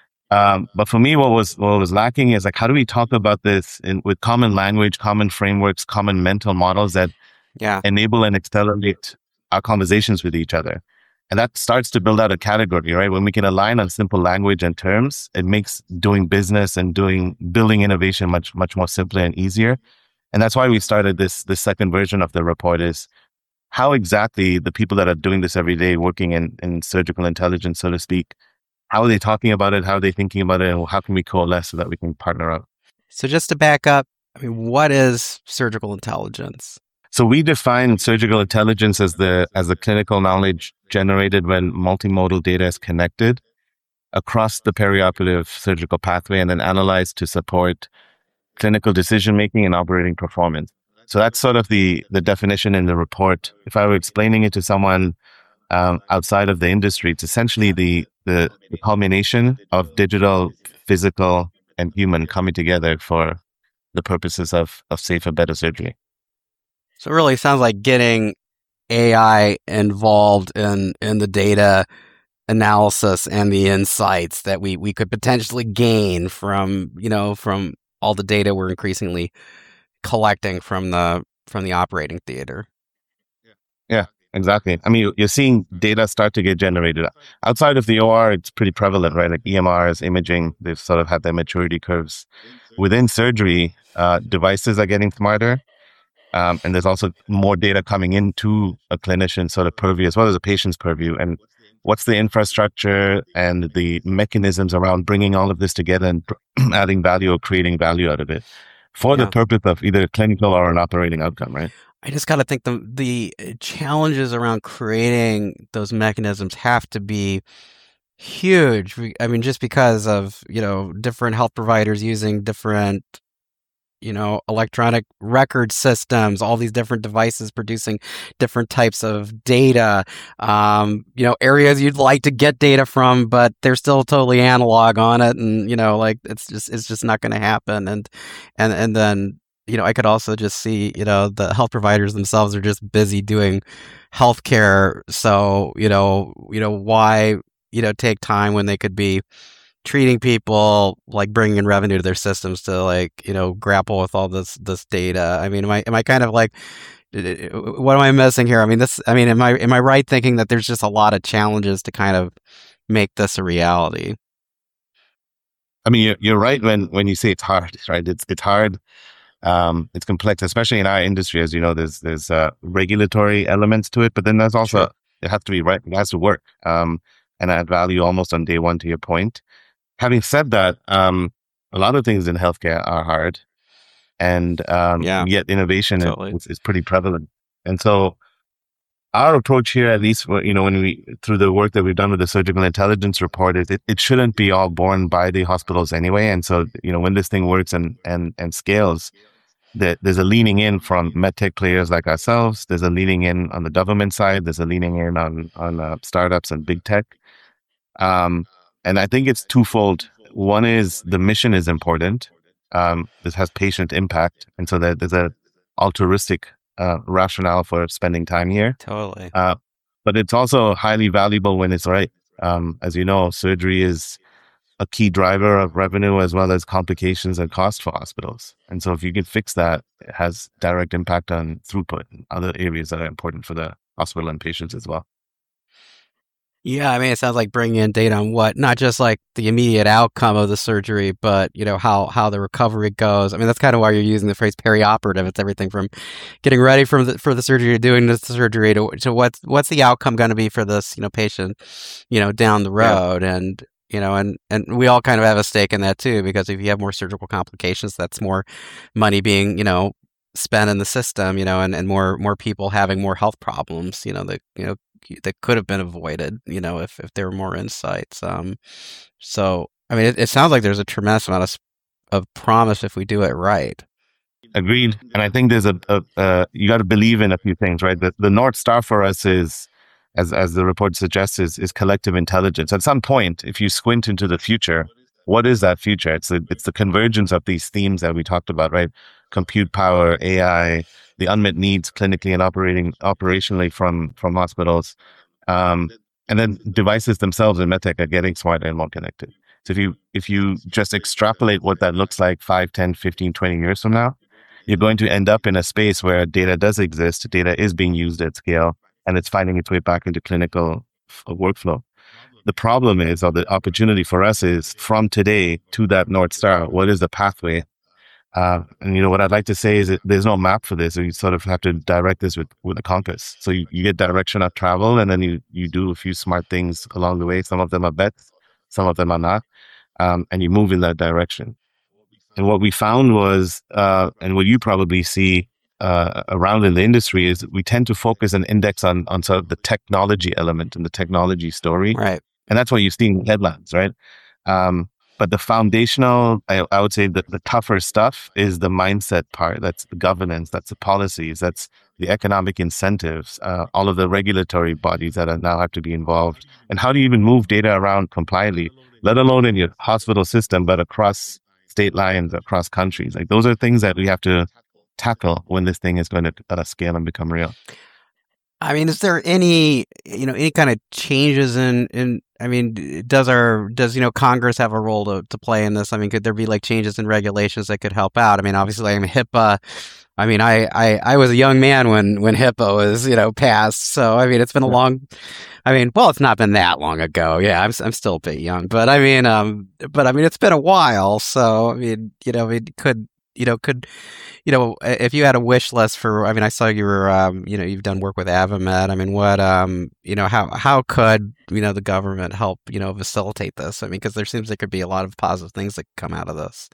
Um, but for me, what was what was lacking is like, how do we talk about this in, with common language, common frameworks, common mental models that Yeah. enable and accelerate our conversations with each other? And that starts to build out a category, right? When we can align on simple language and terms, it makes doing business and doing building innovation much much more simpler and easier. And that's why we started this this second version of the report is how exactly the people that are doing this every day, working in, in surgical intelligence, so to speak, how are they talking about it? How are they thinking about it? And how can we coalesce so that we can partner up? So just to back up, I mean, what is surgical intelligence? So we define surgical intelligence as the as the clinical knowledge generated when multimodal data is connected across the perioperative surgical pathway and then analyzed to support clinical decision making and operating performance. So that's sort of the the definition in the report. If I were explaining it to someone um, outside of the industry, it's essentially the, the the culmination of digital, physical, and human coming together for the purposes of of safer, better surgery. So it really sounds like getting A I involved in, in the data analysis and the insights that we, we could potentially gain from, you know, from all the data we're increasingly collecting from the from the operating theater. Yeah, exactly. I mean, you're seeing data start to get generated. Outside of the O R, it's pretty prevalent, right? Like E M Rs, imaging, they've sort of had their maturity curves. Within surgery, uh, devices are getting smarter. Um, and there's also more data coming into a clinician's sort of purview as well as a patient's purview. And what's the infrastructure and the mechanisms around bringing all of this together and adding value or creating value out of it for Yeah. the purpose of either a clinical or an operating outcome, right? I just got to think the the challenges around creating those mechanisms have to be huge. We- I mean, just because of, you know, different health providers using different, you know, electronic record systems, all these different devices producing different types of data, um, you know, areas you'd like to get data from, but they're still totally analog on it. And, you know, like it's just, it's just not going to happen. And, and, and then, you know, I could also just see, you know, the health providers themselves are just busy doing healthcare. So, you know, you know, why, you know, take time when they could be treating people, like bringing in revenue to their systems to, like, you know, grapple with all this this data. I mean, am I am I kind of like, what am I missing here? I mean, this. I mean, am I am I right thinking that there's just a lot of challenges to kind of make this a reality? I mean, you're, you're right when when you say it's hard, right? It's it's hard. Um, it's complex, especially in our industry. As you know, there's there's uh, regulatory elements to it, but then there's also Sure. it has to be right. It has to work um, and add value almost on day one. To your point. Having said that, um, a lot of things in healthcare are hard, and um, Yeah, yet innovation is, totally. is, is pretty prevalent. And so, our approach here, at least, you know, when we through the work that we've done with the surgical intelligence report, is it, it shouldn't be all borne by the hospitals anyway. And so, you know, when this thing works and and and scales, that there's a leaning in from medtech players like ourselves. There's a leaning in on the government side. There's a leaning in on on uh, startups and big tech. Um, and I think it's twofold. One is the mission is important. Um, this has patient impact, and so that there's a altruistic uh, rationale for spending time here. Totally. Uh, but it's also highly valuable when it's right. Um, as you know, surgery is a key driver of revenue as well as complications and cost for hospitals. And so if you can fix that, it has direct impact on throughput and other areas that are important for the hospital and patients as well. Yeah, I mean, it sounds like bringing in data on what, not just like the immediate outcome of the surgery, but, you know, how how the recovery goes. I mean, that's kind of why you're using the phrase perioperative. It's everything from getting ready for the for the surgery to doing the surgery to to what's what's the outcome going to be for this, you know, patient, you know, down the road. Yeah. And you know, and and we all kind of have a stake in that too, because if you have more surgical complications, that's more money being, you know, spent in the system, you know, and, and more more people having more health problems, you know, that you know that could have been avoided, you know, if, if there were more insights. Um, so, I mean, it, it sounds like there's a tremendous amount of, of promise if we do it right. Agreed. And I think there's a, a uh, you got to believe in a few things, right? The, the North Star for us is, as as the report suggests, is, is collective intelligence. At some point, if you squint into the future, what is that future? It's the, it's the convergence of these themes that we talked about, right? Compute power, A I, the unmet needs clinically and operating operationally from from hospitals, um, and then devices themselves in medtech are getting smarter and more connected. So if you if you just extrapolate what that looks like five, ten, fifteen, twenty years from now, you're going to end up in a space where data does exist, data is being used at scale, and it's finding its way back into clinical f- workflow. The problem is, or the opportunity for us is, from today to that North Star, what is the pathway? Uh, and you know what I'd like to say is that there's no map for this. So you sort of have to direct this with, with a compass. So you, you get direction of travel, and then you you do a few smart things along the way. Some of them are bets, some of them are not, um, and you move in that direction. And what we found was, uh, and what you probably see uh, around in the industry, is we tend to focus and index on on sort of the technology element and the technology story, right? And that's what you see in headlines, right? Um, But the foundational, I, I would say that the tougher stuff is the mindset part. That's the governance, that's the policies, that's the economic incentives, uh, all of the regulatory bodies that are now have to be involved. And how do you even move data around compliantly, let alone in your hospital system, but across state lines, across countries? Like those are things that we have to tackle when this thing is going to uh, scale and become real. I mean, is there any, you know, any kind of changes in, in I mean, does our does you know Congress have a role to, to play in this? I mean, could there be like changes in regulations that could help out? I mean, obviously, I mean HIPAA. I mean, I, I, I was a young man when when HIPAA was you know passed. So I mean, it's been a long. I mean, well, it's not been that long ago. Yeah, I'm I'm still a bit young, but I mean, um, but I mean, it's been a while. So I mean, you know, it could. You know, could, you know, if you had a wish list for, I mean, I saw you were, um, you know, you've done work with AdvaMed. I mean, what, um, you know, how, how could, you know, the government help, you know, facilitate this? I mean, because there seems there could be a lot of positive things that could come out of this.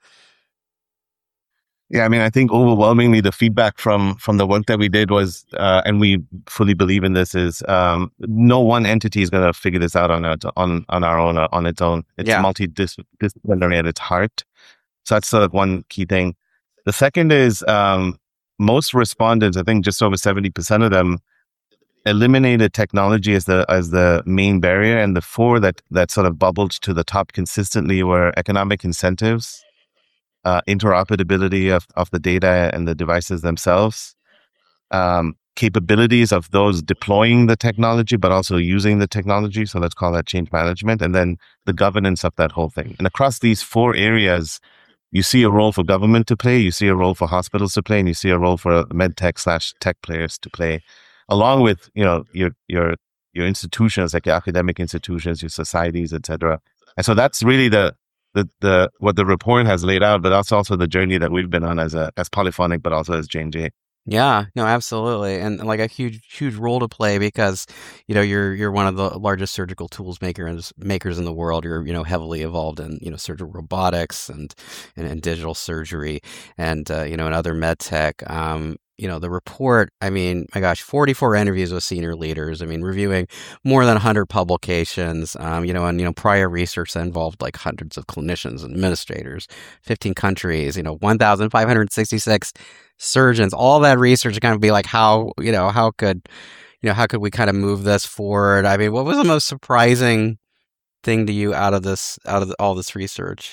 Yeah, I mean, I think overwhelmingly the feedback from from the work that we did was, uh, and we fully believe in this, is um, no one entity is going to figure this out on our, on on our own, uh, on its own. It's Yeah. multidisciplinary at its heart. So that's sort of one key thing. The second is um, most respondents, I think just over seventy percent of them, eliminated technology as the as the main barrier. And the four that that sort of bubbled to the top consistently were economic incentives, uh, interoperability of, of the data and the devices themselves, um, capabilities of those deploying the technology, but also using the technology. So let's call that change management. And then the governance of that whole thing. And across these four areas, you see a role for government to play, you see a role for hospitals to play, and you see a role for med tech slash tech players to play, along with, you know, your your your institutions, like your academic institutions, your societies, et cetera. And so that's really the the the what the report has laid out, but that's also the journey that we've been on as a as Polyphonic, but also as J and J. Yeah, no, absolutely, and like a huge, huge role to play because you know you're you're one of the largest surgical tools makers makers in the world. You're you know heavily involved in you know surgical robotics and and, and digital surgery and uh, you know and other med tech. Um, you know the report. I mean, my gosh, forty-four interviews with senior leaders. I mean, reviewing more than one hundred publications. Um, you know, and you know prior research that involved like hundreds of clinicians and administrators, fifteen countries. You know, one thousand five hundred sixty-six. surgeons, all that research to kind of be like, how, you know, how could, you know, how could we kind of move this forward? I mean, what was the most surprising thing to you out of this, out of the, all this research?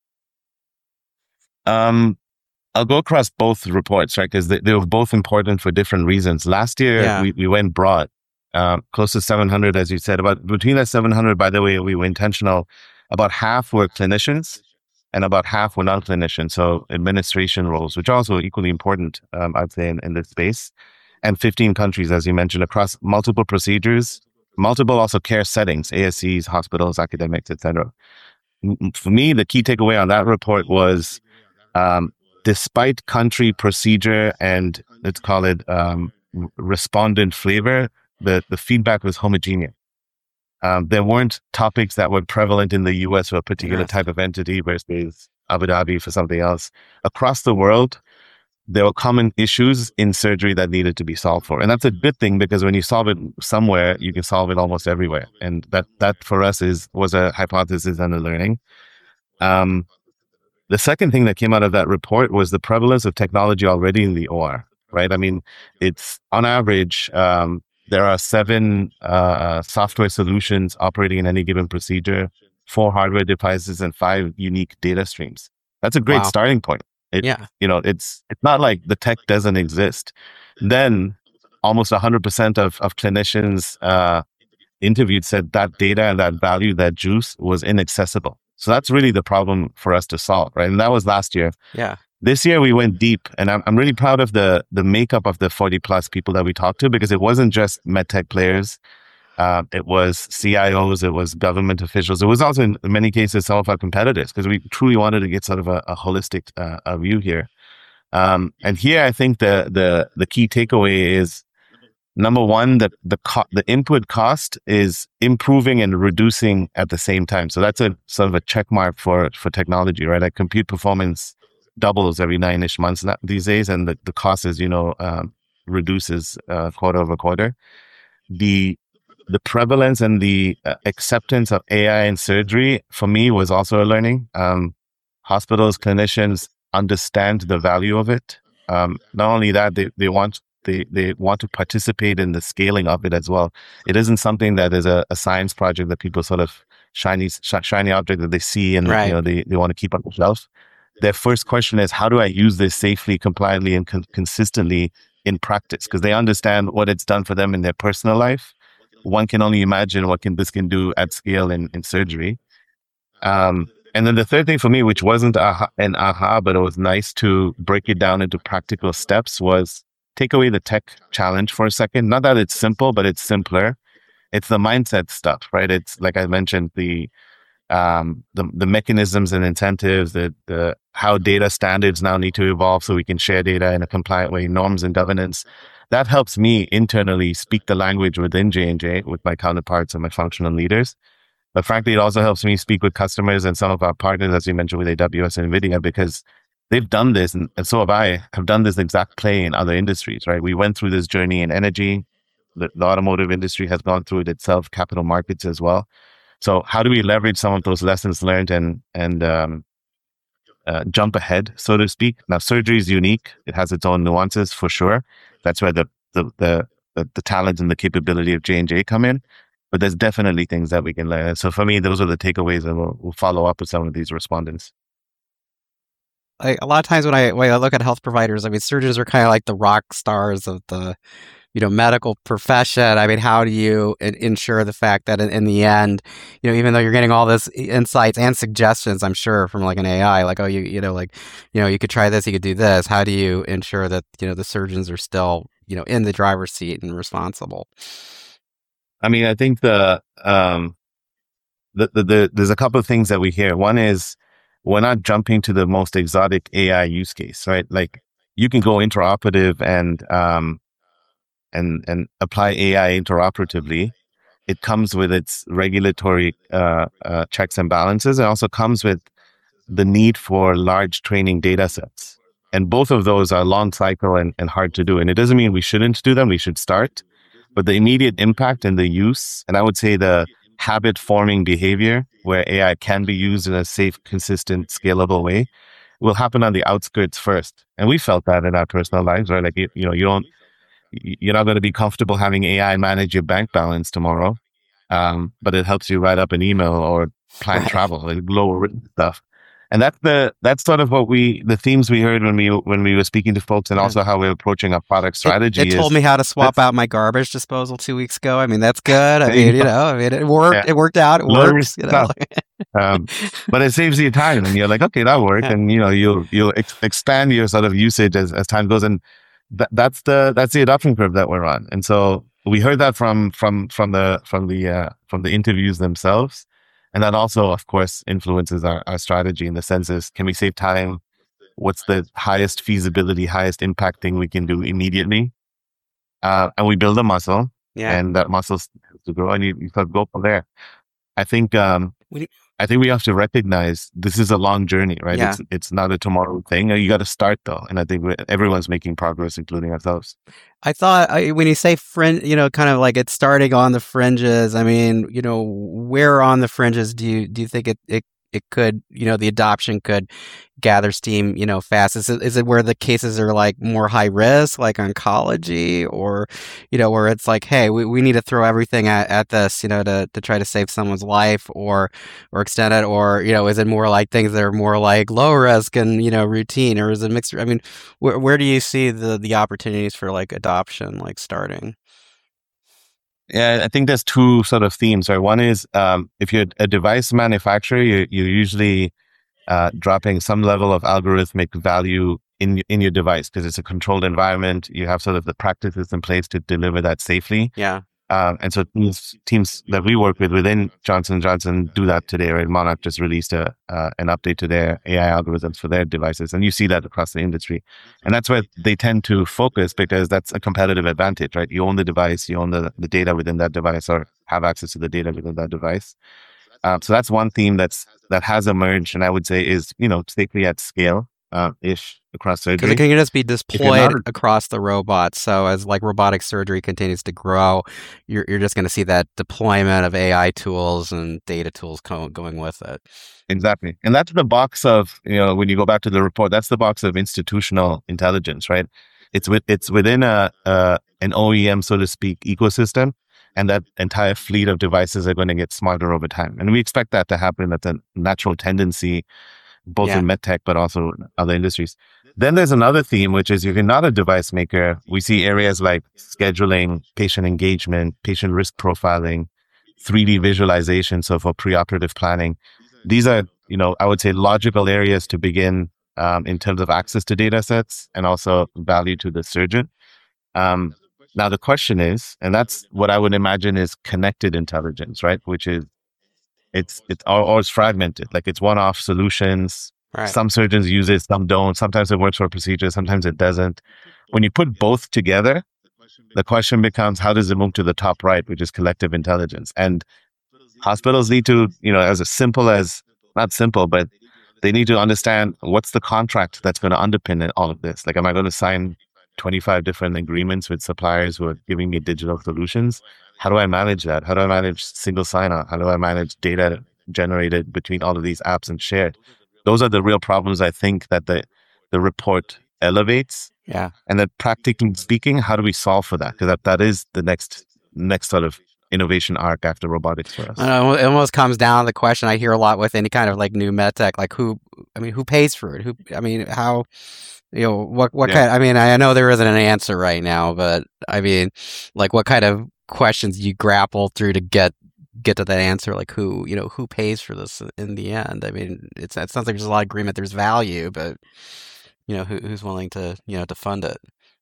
Um, I'll go across both reports, right? Because they, they were both important for different reasons. Last year, Yeah. we, we went broad, uh, close to seven hundred, as you said. About between that seven hundred, by the way, we were intentional. About half were clinicians, and about half were non-clinicians, so administration roles, which are also equally important, um, I'd say, in, in this space. And fifteen countries, as you mentioned, across multiple procedures, multiple also care settings, A S Cs, hospitals, academics, et cetera. For me, the key takeaway on that report was, um, despite country, procedure, and let's call it um, respondent flavor, the, the feedback was homogeneous. Um, there weren't topics that were prevalent in the U S for a particular Yes. type of entity versus Abu Dhabi for something else. Across the world, there were common issues in surgery that needed to be solved for. And that's a good thing because when you solve it somewhere, you can solve it almost everywhere. And that, that for us is was a hypothesis and a learning. Um, the second thing that came out of that report was the prevalence of technology already in the O R, right? I mean, it's on average, um, there are seven uh, software solutions operating in any given procedure, four hardware devices, and five unique data streams. That's a great Wow. starting point. It, Yeah. You know, it's it's not like the tech doesn't exist. Then almost one hundred percent of, of clinicians uh, interviewed said that data and that value, that juice was inaccessible. So that's really the problem for us to solve, right? And that was last year. Yeah. This year we went deep, and I'm I'm really proud of the the makeup of the forty plus people that we talked to, because it wasn't just medtech players. Uh, it was C I Os, it was government officials. It was also in many cases some of our competitors, because we truly wanted to get sort of a, a holistic uh, a view here. Um, and here I think the the the key takeaway is, number one, that the co- the input cost is improving and reducing at the same time. So that's a sort of a check mark for for technology, right? Like compute performance doubles every nine-ish months now, these days, and the, the cost is, you know, um, reduces uh, quarter over quarter. The the prevalence and the uh, acceptance of A I in surgery, for me, was also a learning. Um, hospitals, clinicians understand the value of it. Um, not only that, they, they want they they want to participate in the scaling of it as well. It isn't something that is a, a science project that people sort of shiny sh- shiny object that they see and Right. you know they, they want to keep on the shelf. Their first question is, how do I use this safely, compliantly, and con- consistently in practice? Because they understand what it's done for them in their personal life, one can only imagine what can this can do at scale in, in surgery. Um, and then the third thing for me, which wasn't aha, an aha, but it was nice to break it down into practical steps, was take away the tech challenge for a second. Not that it's simple, but it's simpler. It's the mindset stuff, right? It's like I mentioned, the um, the, the mechanisms and incentives, the, the how data standards now need to evolve so we can share data in a compliant way, norms and governance. That helps me internally speak the language within J and J with my counterparts and my functional leaders. But frankly, it also helps me speak with customers and some of our partners, as you mentioned, with A W S and NVIDIA, because they've done this, and, and so have I, have done this exact play in other industries, right? We went through this journey in energy. The, the automotive industry has gone through it itself, capital markets as well. So how do we leverage some of those lessons learned and and um, uh, jump ahead, so to speak? Now, surgery is unique; it has its own nuances for sure. That's where the the the, the, the talent and the capability of J and J come in. But there's definitely things that we can learn. And so for me, those are the takeaways, and we'll, we'll follow up with some of these respondents. Like a lot of times when I when I look at health providers, I mean, surgeons are kind of like the rock stars of the, you know, medical profession. I mean, how do you in- ensure the fact that in, in the end, you know, even though you're getting all this insights and suggestions, I'm sure from like an A I, like, oh, you, you know, like, you know, you could try this, you could do this. How do you ensure that, you know, the surgeons are still, you know, in the driver's seat and responsible? I mean, I think the, um, the, the, the there's a couple of things that we hear. One is we're not jumping to the most exotic A I use case, right? Like you can go interoperative and, um, and and apply A I interoperatively. It comes with its regulatory uh, uh, checks and balances. It also comes with the need for large training data sets. And both of those are long cycle and, and hard to do. And it doesn't mean we shouldn't do them. We should start. But the immediate impact and the use, and I would say the habit forming behavior where A I can be used in a safe, consistent, scalable way will happen on the outskirts first. And we felt that in our personal lives, right? Like, you, you know, you don't, you're not going to be comfortable having A I manage your bank balance tomorrow, um, but it helps you write up an email or plan Right. travel, like lower written stuff. And that's the that's sort of what we the themes we heard when we when we were speaking to folks, and Yeah. also how we're approaching our product strategy. It, it told is, me how to swap that's- out my garbage disposal two weeks ago. I mean, that's good. I There you mean, you go. know, I mean, it worked. Yeah. It worked out. It Low works. risk You know, stuff. um, but it saves you time, and you're like, okay, that worked, Yeah. and you know, you'll you'll ex- expand your sort of usage as, as time goes, and th- that's the that's the adoption curve that we're on. And so we heard that from from from the from the uh, from the interviews themselves, and that also, of course, influences our, our strategy in the sense is, can we save time? What's the highest feasibility, highest impact thing we can do immediately? Uh, and we build a muscle, yeah. and that muscle has to grow, and you, you sort of go from there. I think um, We need- I think we have to recognize this is a long journey, right? Yeah. It's it's not a tomorrow thing. You got to start though, and I think we- everyone's making progress, including ourselves. I thought I, when you say fringe, you know, kind of like it's starting on the fringes. I mean, you know, where on the fringes do you do you think it it, it could, you know, the adoption could gather steam, you know, fast? Is it is it where the cases are like more high risk, like oncology, or, you know, where it's like, hey, we, we need to throw everything at, at this, you know, to, to try to save someone's life or or extend it, or, you know, is it more like things that are more like low risk and, you know, routine, or is it mixed? I mean, where where do you see the the opportunities for like adoption, like starting? Yeah, I think there's two sort of themes. Right, one is um, if you're a device manufacturer, you, you're usually uh, dropping some level of algorithmic value in in your device because it's a controlled environment. You have sort of the practices in place to deliver that safely. Yeah. Um, and so teams, teams that we work with within Johnson and Johnson do that today, right? Monarch just released a, uh, an update to their A I algorithms for their devices. And you see that across the industry. And that's where they tend to focus because that's a competitive advantage, right? You own the device, you own the, the data within that device or have access to the data within that device. Um, so that's one theme that's that has emerged, and I would say is, you know, safely at scale uh, ish across Because surgery. it can just be you're deployed not- across the robots. So as like robotic surgery continues to grow, you're you're just going to see that deployment of A I tools and data tools co- going with it. Exactly. And that's the box of, you know, when you go back to the report, that's the box of institutional intelligence, right? It's with, it's within a, uh, an O E M, so to speak, ecosystem. And that entire fleet of devices are going to get smarter over time. And we expect that to happen. That's a natural tendency, both Yeah. in medtech, but also in other industries. Then there's another theme, which is if you're not a device maker, we see areas like scheduling, patient engagement, patient risk profiling, three D visualization, so for preoperative planning. These are, you know, I would say logical areas to begin um, in terms of access to data sets and also value to the surgeon. Um, now the question is, and that's what I would imagine is connected intelligence, right? Which is it's it's or, or it's fragmented, like it's one-off solutions. Right. Some surgeons use it, some don't. Sometimes it works for procedures, sometimes it doesn't. When you put both together, the question becomes, how does it move to the top right, which is collective intelligence? And hospitals need to, you know, as simple as, not simple, but they need to understand what's the contract that's going to underpin all of this. Like, am I going to sign twenty-five different agreements with suppliers who are giving me digital solutions? How do I manage that? How do I manage single sign-on? How do I manage data generated between all of these apps and shared? Those are the real problems I think that the the report elevates. Yeah. And that practically speaking, how do we solve for that? Because that, that is the next next sort of innovation arc after robotics for us. I know, it almost comes down to the question I hear a lot with any kind of like new med tech, like who, I mean, who pays for it? Who, I mean, how, you know, what, what Yeah. kind, I mean, I know there isn't an answer right now, but I mean, like what kind of questions you grapple through to get get to that answer, like who, you know, who pays for this in the end? I mean, it's it sounds like there's a lot of agreement, there's value, but you know, who, who's willing to, you know, to fund it?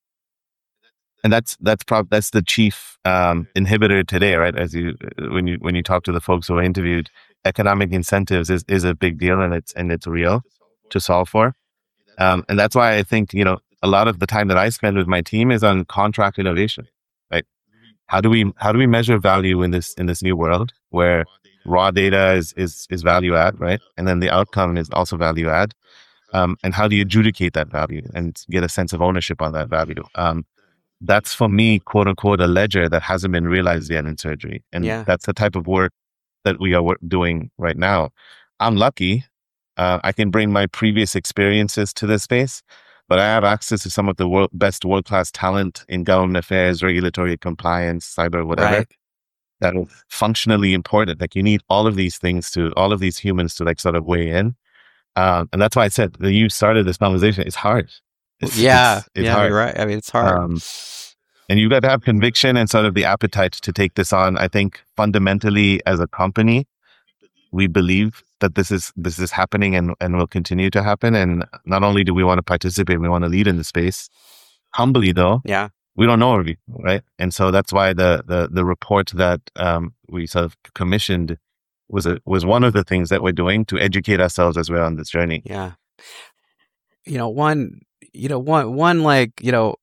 And that's that's prob- that's the chief um, inhibitor today, right? As you when you when you talk to the folks who are interviewed, economic incentives is, is a big deal, and it's and it's real to solve for. Um, and that's why I think, you know, a lot of the time that I spend with my team is on contract innovation. Right? How do we how do we measure value in this in this new world where raw data is is is value add, right? And then the outcome is also value add. Um, and how do you adjudicate that value and get a sense of ownership on that value? Um, that's for me, quote unquote, a ledger that hasn't been realized yet in surgery. And Yeah. that's the type of work that we are wor- doing right now. I'm lucky. Uh, I can bring my previous experiences to this space, but I have access to some of the world, best world-class talent in government affairs, regulatory compliance, cyber, whatever, Right. that are functionally important. Like you need all of these things to, all of these humans to like sort of weigh in. Um, and that's why I said that you started this conversation. It's hard. It's, Yeah. it's, it's yeah. hard. You're right. I mean, it's hard. Um, and you've got to have conviction and sort of the appetite to take this on. I think fundamentally as a company, we believe that this is this is happening and, and will continue to happen. And not only do we want to participate, we want to lead in the space. Humbly though, yeah. we don't know everything, right? And so that's why the the the report that um, we sort of commissioned was a, was one of the things that we're doing to educate ourselves as we're on this journey. Yeah. You know, one, you know, one, one, like, you know,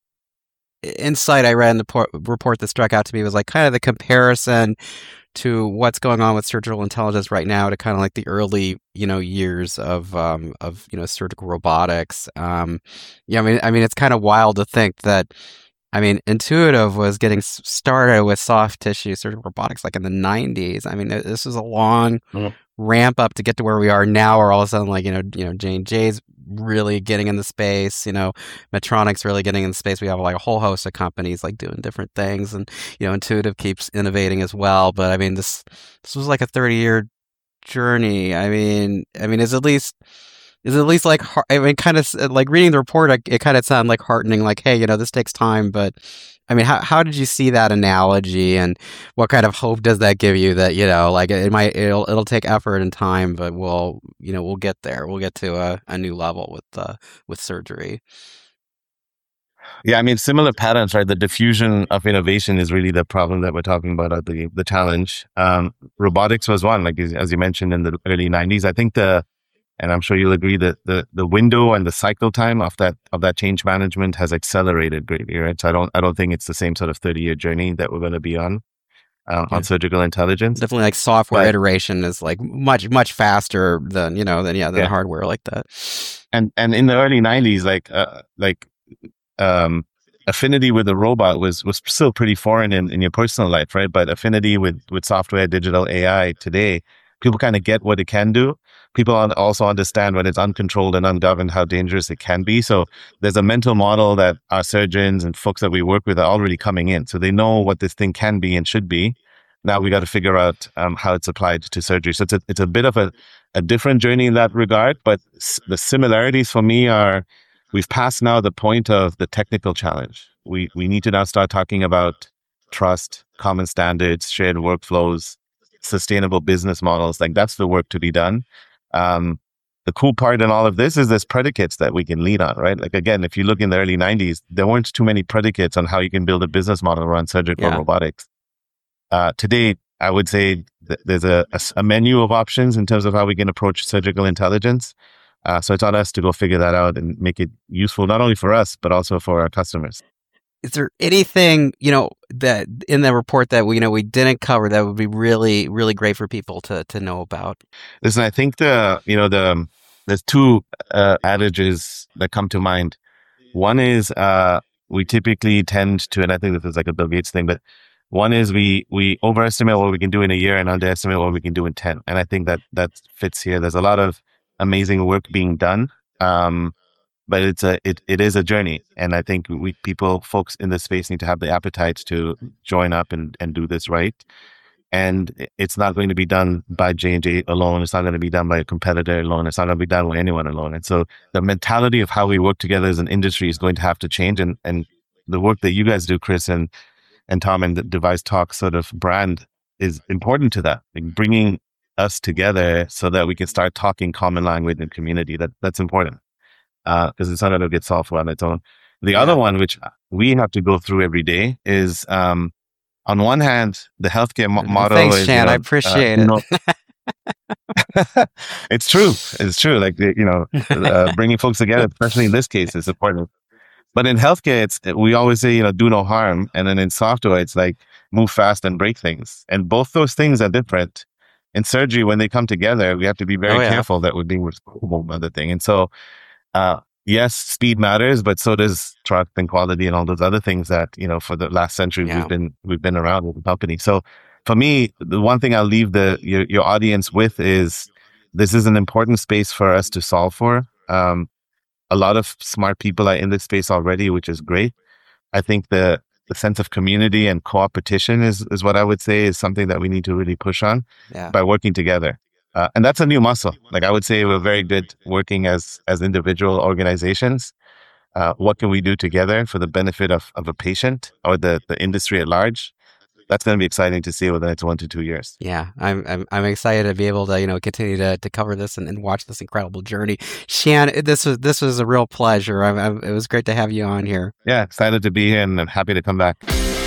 insight I read in the por- report that struck out to me was like kind of the comparison to what's going on with surgical intelligence right now to kind of like the early, you know, years of, um, of, you know, surgical robotics. Um, yeah, I mean, I mean, it's kind of wild to think that, I mean, Intuitive was getting s- started with soft tissue surgical robotics like in the nineties. I mean, this was a long Mhm. ramp up to get to where we are now, where all of a sudden, like, you know, you know, J and J's really getting in the space, you know, Medtronic's really getting in the space. We have like a whole host of companies like doing different things, and you know, Intuitive keeps innovating as well. But I mean, this this was like a thirty year journey. I mean, I mean, is at least is at least like heart- I mean, kind of like reading the report, it, it kind of sounded like heartening. Like, hey, you know, this takes time, but I mean, how how did you see that analogy, and what kind of hope does that give you that, you know, like it might it'll it'll take effort and time, but we'll you know we'll get there. We'll get to a, a new level with uh, with surgery. Yeah, I mean, similar patterns, right? The diffusion of innovation is really the problem that we're talking about, or the the challenge. Um, robotics was one, like as as you mentioned in the early nineties. I think the, and I'm sure you'll agree that the the window and the cycle time of that of that change management has accelerated greatly, right? So I don't I don't think it's the same sort of thirty year journey that we're going to be on uh, Yeah. on surgical intelligence. Definitely, like software But- iteration is like much much faster than you know than yeah than Yeah. hardware like that. And and in the early nineties, like uh, like um, affinity with a robot was was still pretty foreign in, in your personal life, right? But affinity with with software, digital A I today, people kind of get what it can do. People un- also understand when it's uncontrolled and ungoverned how dangerous it can be. So there's a mental model that our surgeons and folks that we work with are already coming in. So they know what this thing can be and should be. Now we got to figure out um, how it's applied to surgery. So it's a, it's a bit of a, a different journey in that regard. But s- the similarities for me are we've passed now the point of the technical challenge. We we need to now start talking about trust, common standards, shared workflows, sustainable business models. Like that's the work to be done. Um, the cool part in all of this is there's predicates that we can lead on, right? Like again, if you look in the early nineties, there weren't too many predicates on how you can build a business model around surgical Yeah. robotics. Uh, today, I would say th- there's a, a s- a menu of options in terms of how we can approach surgical intelligence. Uh, so it's on us to go figure that out and make it useful, not only for us, but also for our customers. Is there anything, you know, that in the report that we, you know, we didn't cover that would be really, really great for people to to know about? Listen, I think the, you know, the, there's two uh, adages that come to mind. One is uh, we typically tend to, and I think this is like a Bill Gates thing, but one is we we overestimate what we can do in a year and underestimate what we can do in ten. And I think that that fits here. There's a lot of amazing work being done, um, but it's a it it is a journey. And I think we people, folks in this space, need to have the appetite to join up and and do this right. And it- it's not going to be done by J and J alone. It's not going to be done by a competitor alone. It's not going to be done by anyone alone. And so the mentality of how we work together as an industry is going to have to change. And and the work that you guys do, Chris and and Tom, and the Device Talk sort of brand is important to that. Like bringing us together so that we can start talking common language in community. That that's important because it's not going to get solved on its own. The Yeah. other one, which we have to go through every day, is um, on one hand, the healthcare mo- motto Thanks, is, Chan. you know, I appreciate uh, it. no- it's true. It's true. Like, you know, uh, bringing folks together, especially in this case, is important. But in healthcare, it's we always say, you know, do no harm. And then in software, it's like move fast and break things. And both those things are different. In surgery, when they come together, we have to be very Oh, yeah. careful that we're being responsible about the thing. And so, uh, yes, speed matters, but so does trust and quality and all those other things that, you know, for the last century Yeah. we've been we've been around with the company. So for me, the one thing I'll leave the your, your audience with is this is an important space for us to solve for. Um, a lot of smart people are in this space already, which is great. I think the the sense of community and co-opetition is is what I would say is something that we need to really push on Yeah. by working together. Uh, and that's a new muscle. Like I would say we're very good working as as individual organizations. Uh, what can we do together for the benefit of, of a patient or the, the industry at large? That's going to be exciting to see over the next one to two years. Yeah, I'm I'm I'm excited to be able to, you know, continue to, to cover this and, and watch this incredible journey. Shan, this was this was a real pleasure. I'm, I'm, it was great to have you on here. Yeah, excited to be here and I'm happy to come back.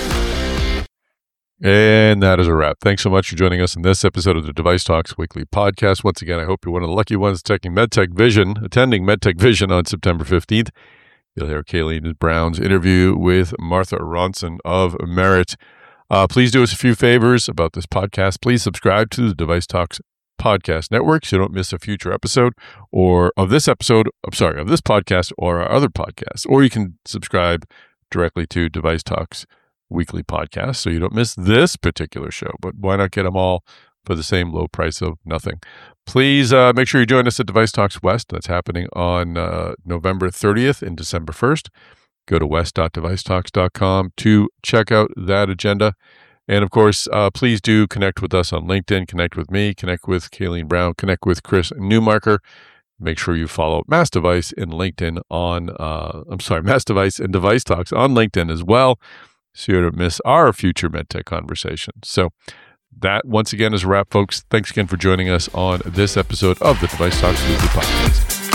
And that is a wrap. Thanks so much for joining us in this episode of the Device Talks Weekly Podcast. Once again, I hope you're one of the lucky ones taking MedTech Vision, attending MedTech Vision on September fifteenth. You'll hear Kayleen Brown's interview with Martha Ronson of Merit. Uh, please do us a few favors about this podcast. Please subscribe to the Device Talks Podcast Network so you don't miss a future episode or of this episode, I'm sorry, of this podcast or our other podcasts. Or you can subscribe directly to Device Talks Weekly Podcast so you don't miss this particular show. But why not get them all for the same low price of nothing? Please uh, make sure you join us at Device Talks West. That's happening on uh, November thirtieth and December first. Go to west dot device talks dot com to check out that agenda. And of course, uh, please do connect with us on LinkedIn, connect with me, connect with Kayleen Brown, connect with Chris Newmarker. Make sure you follow Mass Device and LinkedIn on, uh, I'm sorry, Mass Device and Device Talks on LinkedIn as well, so you don't miss our future MedTech conversations. So that, once again, is a wrap, folks. Thanks again for joining us on this episode of the Device Talks Weekly Podcast.